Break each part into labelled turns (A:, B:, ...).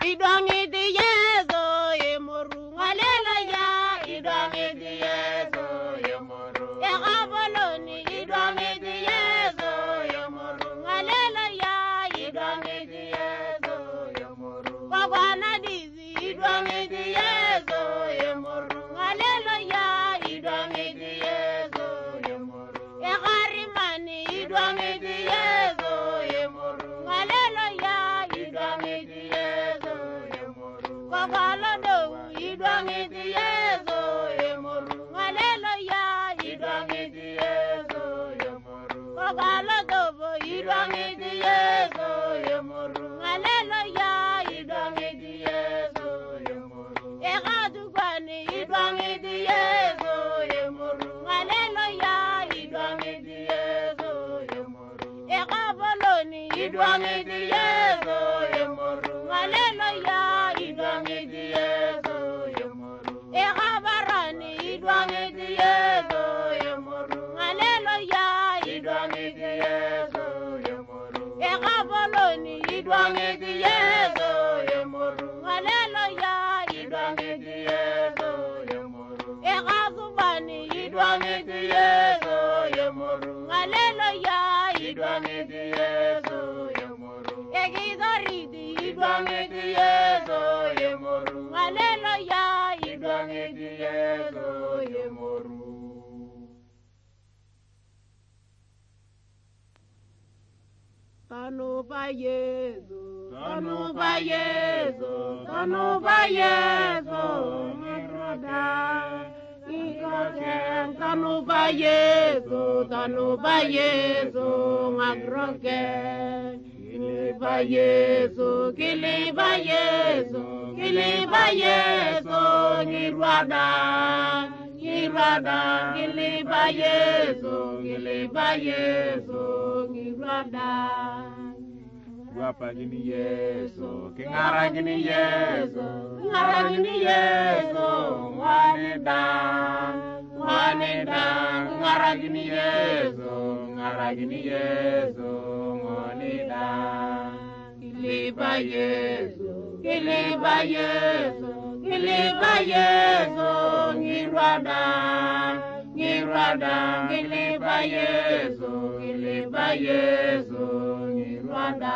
A: idwangi di Yesu yemoru ngalela ya idwangi di Yesu yemoru ekaboloni idwangi di Yesu yemoru ngalela ya idwangi di Yesu yemoru babana dizi idwangi di Yesu yemoru ngalela ya idwangi di Yesu yemoru ekarimani idwangi di Yesu yemoru ngalela ya idwangi di Yesu yemoru babalado idwangi di Yesu yemoru ngalela ya idwangi di Yesu yemoru babalado idwangi di Yesu yemoru ngalela ya idwangi di Yesu yemoru ekadugani idwangi di Yesu yemoru ngalela ya idwangi di Yesu yemoru ekaboloni idwangi di Yesu yemoru ngalela ya idwangi di Yesu yemoru ekabarani idwangi di Yesu yemoru ngalela ya idwangi di Yesu yemoru ekaboloni idwangi di Yesu yemoru ngalela ya idwangi di Yesu yemoru ekazubani idwangi di Yesu yemoru ngalela ya idwangi di Yesu yemoru ekizaridi idwangi di Yesu yemoru ngalela ya idwangi di Yesu yemoru Tanu pa Yesu, tanu pa Yesu, tanu pa Yesu, ngiroda, ngiroken, tanu pa Yesu, tanu pa Yesu, ngagroken, kili pa Yesu, kili pa Yesu, kili pa Yesu, ngiroda, ngiroda, kili pa Yesu, kili pa Yesu, ngiroda.
B: Guapa gini Yesu, kingara gini Yesu,
A: ngara gini Yesu,
B: waneda, ngara gini Yesu, waneda.
A: Kiliba Yesu, kiliba Yesu, kiliba Yesu, ngirada, ngirada, kiliba Yesu, kiliba Yesu, ngirada.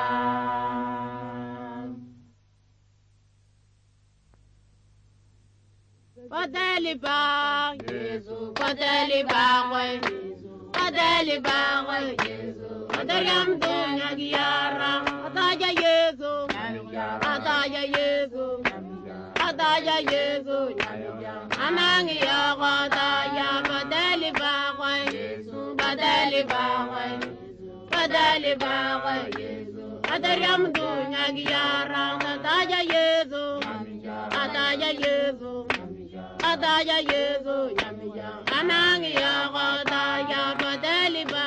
A: Padali ba Yesu, padali ba Yesu, padali ba Yesu, padayam dunya giyara, padaya Yesu, padaya Yesu, padaya Yesu, anangi ya padaya, padali ba Yesu, padali ba Yesu, padali ba Yesu, padayam dunya giyara, padaya Yesu, padaya Yesu. Padaya Yesu, anangi ya padaya, padali ba,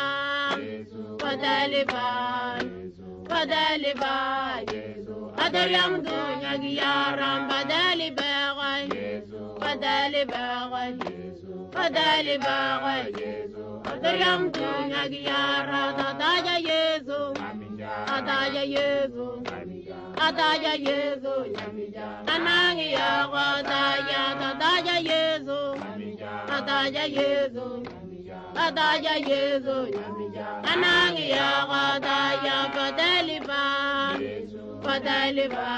A: padali ba, padali ba Yesu, padayam dunya giyaram, padali ba Yesu, padali ba Yesu, padali ba Yesu, padayam dunya giyaram, padaya Yesu, padaya Yesu. Adaya Yesu, anangi ya padaya, adaya Yesu, adaya Yesu, adaya Yesu, anangi ya padaya, padali ba, padali ba,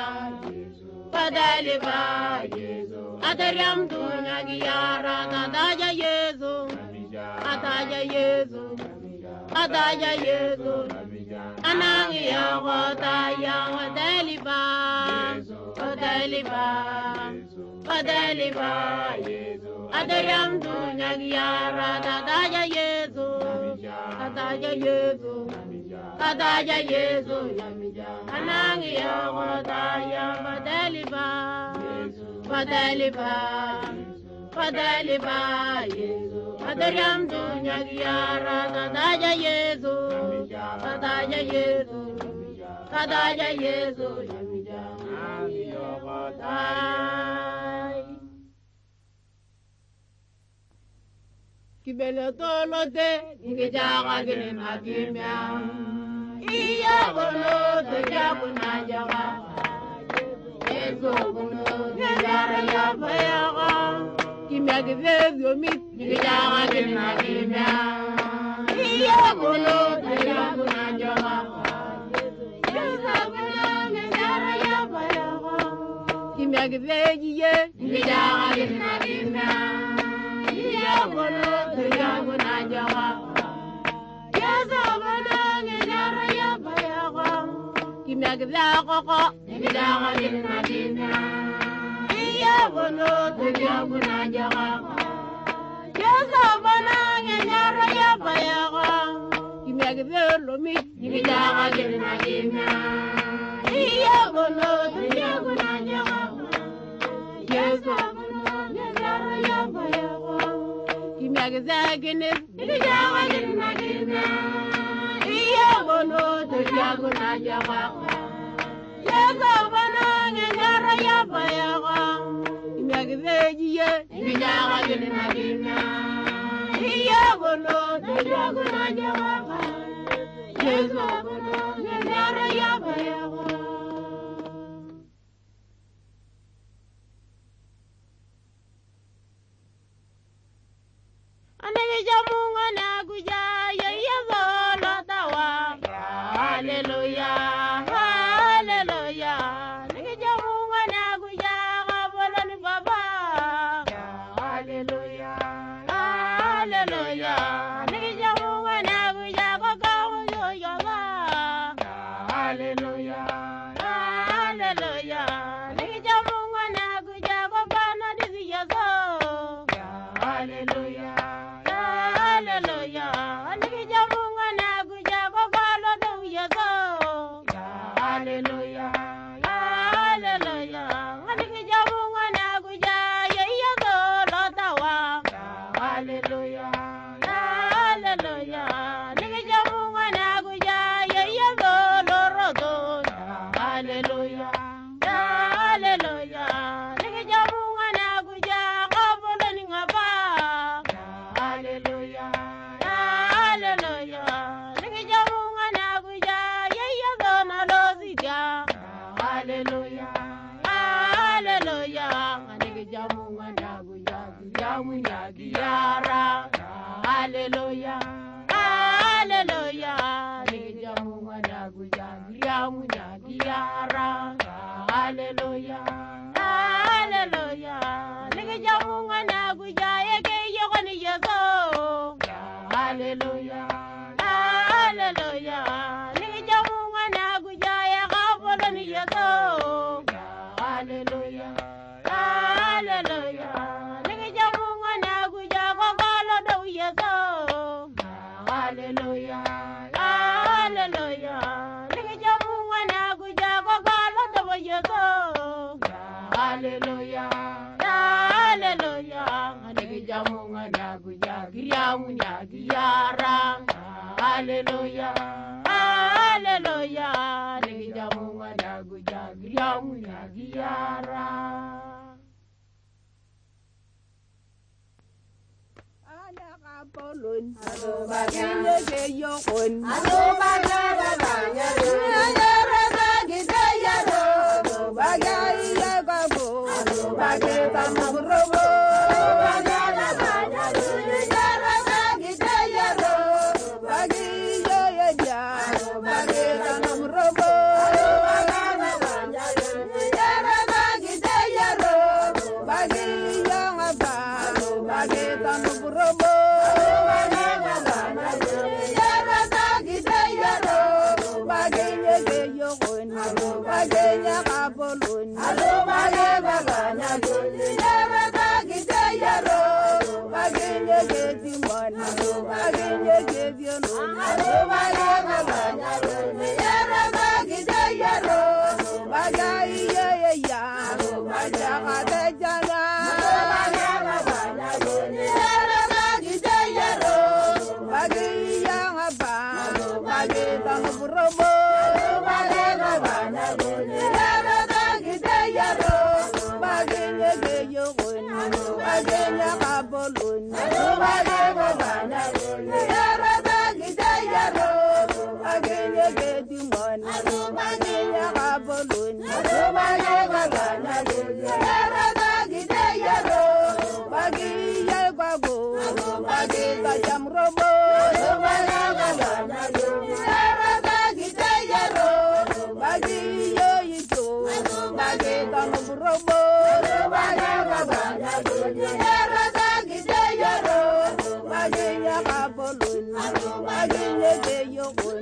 A: padali ba Yesu, adayam dunya giyara, adaya Yesu, adaya Yesu, adaya Yesu. Anangi ya padaya, padali ba, padali ba, padali ba Yesu, adayam dunya giyara, adaya Yesu, adaya Yesu, adaya Yesu, anangi ya padaya, padali ba, padali ba, padali ba Yesu, adayam dunya giyara, adaya Yesu. Adaya Yesu, adaya Yesu, kibele tolo de, ngijaga gini nakimya, iya bolo de jabu najaga, Yesu bunu ngejara ya bayaga kimya gezezo mit ngejara gina kimya iya bunu ngejara na jama Yesu bunu ngejara ya bayaga kimya gezejiye ngejara gina kimya iya bunu ngejara na jama Yesu bunu ngejara ya bayaga kimya gezakoko ngejara gina kimya iya bunu ngejara na jama Yesu bunu ngejara ya bayaga kimya gezelo mi ngejara gina kimya iya bunu ngejara na jama Yesu bunu ngejara ya bayaga kimya gezagene ngejara gina kimya iya bunu ngejara na jama Yesu bunu ngejara ya bayaga kimya gezejiye ngejara gina kimya iya bunu ngejara na jama Yesu bunu ngejara ya bayaga Anenge jamunga na guja ya Yesu lotawa Hallelujah Hallelujah Anenge jamunga na guja kabolani baba Hallelujah Hallelujah Anenge jamunga na guja kakamu yoyoga Hallelujah Hallelujah Anenge jamunga na guja kakana disi Yesu Hallelujah Hallelujah, anige jamunga na guja kokalo do Yesu. Hallelujah, Hallelujah, anige jamunga na guja Yesu lotawa. Hallelujah, Hallelujah, anige jamunga na guja Yesu lorodo. Hallelujah, Hallelujah, anige jamunga na guja kabolo ni ngaba. Hallelujah. Hallelujah. Nige jamunga na guja Yesu na lozija. Hallelujah. Hallelujah. Nige jamunga na guja jamunya giyara. Hallelujah. Hallelujah. Nige jamunga na guja jamunya giyara. Hallelujah. Hallelujah. Nige jamunga na guja yeke yokoni Yesu. Hallelujah, Hallelujah. Nige jamunga na guja ya kabolo ni Yesu. Hallelujah, Hallelujah. Nige jamunga na guja kakalo do Yesu. Hallelujah, Hallelujah. Nige jamunga na guja kakalo do Yesu. Hallelujah, Hallelujah. Nige jamunga na guja kiriamunya giyara. Hallelujah, Hallelujah. Nige jamunga na guja kiriamunya giyara. Ada kapolun, ado baganya keyokun, ado baganya baganya rasa kita ya do, ado bagaya kapo, ado bagaya magrobo, baganya baganya rasa kita ya do, bagaya ya ja, ado bagaya magrobo, baganya baganya rasa kita ya do, bagaya ngapa, bagaya magrobo. Bagenya kapolun, alo bagenya yara bagita yaro, bagenya getimon, alo bagenya getionon, alo bagenya yara bagita yaro, bagaya ya, bagaya jana, yara bagita yaro, bagaya ngapa, bagita ngorobo. Bagenya kapolun, bagenya getimon, bagenya kapolun,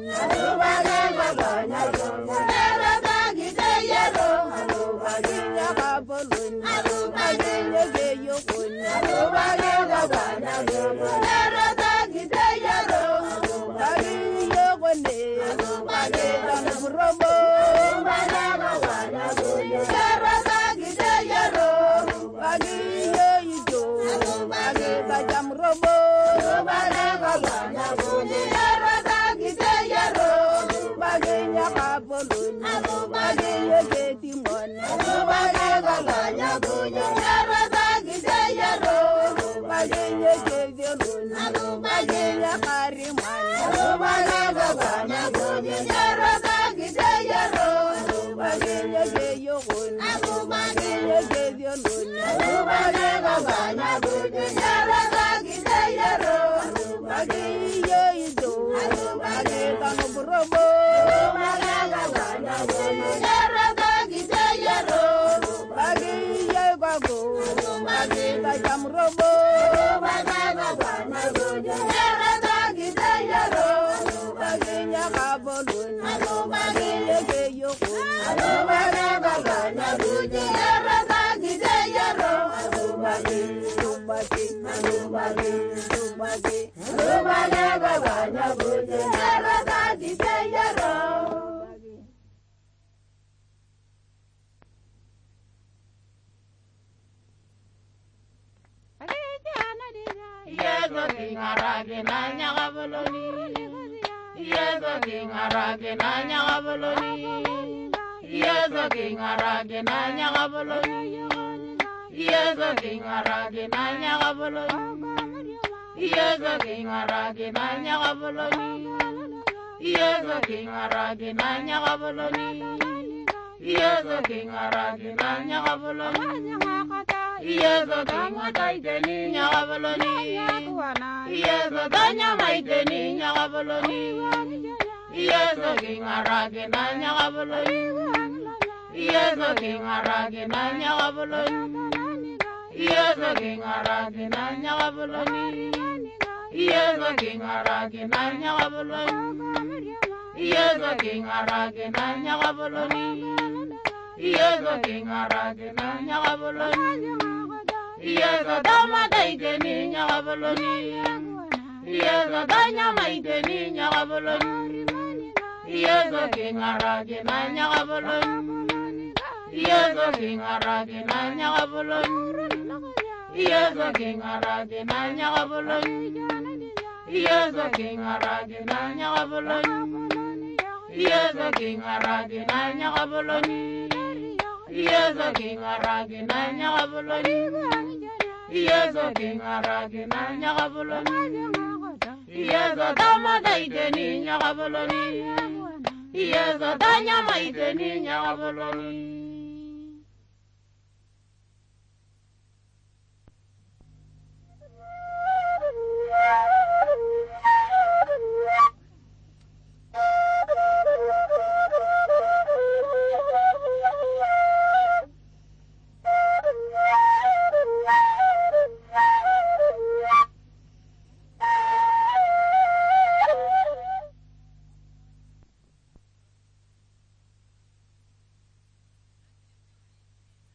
A: Yes,